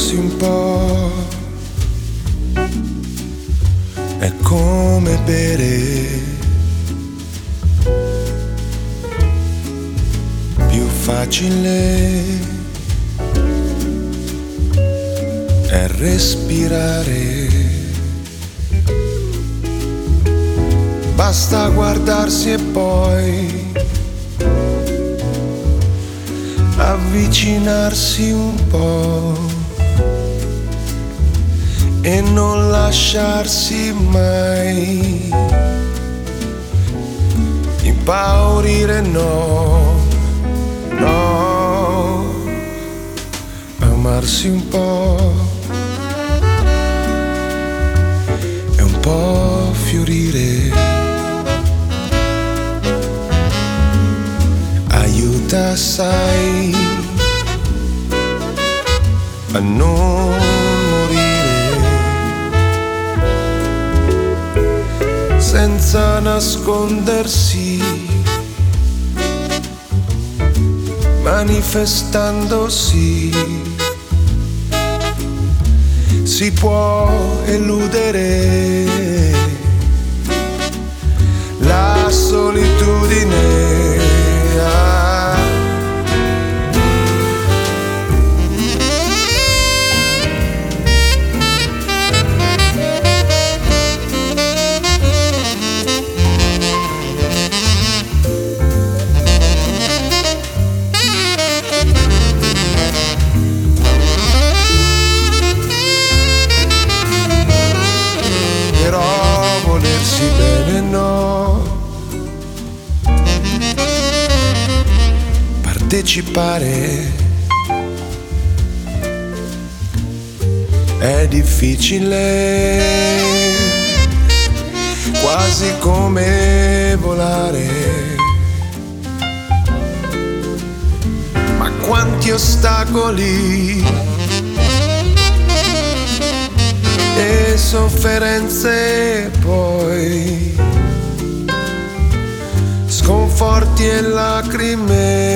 amarsi un po' è come bere, più facile è respirare, basta guardarsi e poi avvicinarsi un po' e non lasciarsi mai impaurire, no, no, amarsi un po' e un po' fiorire, aiuta assai a non morire, senza nascondersi, manifestandosi, si può eludere la solitudine. Volersi bene no, partecipare è difficile, quasi come volare, ma quanti ostacoli e sofferenze, poi sconforti e lacrime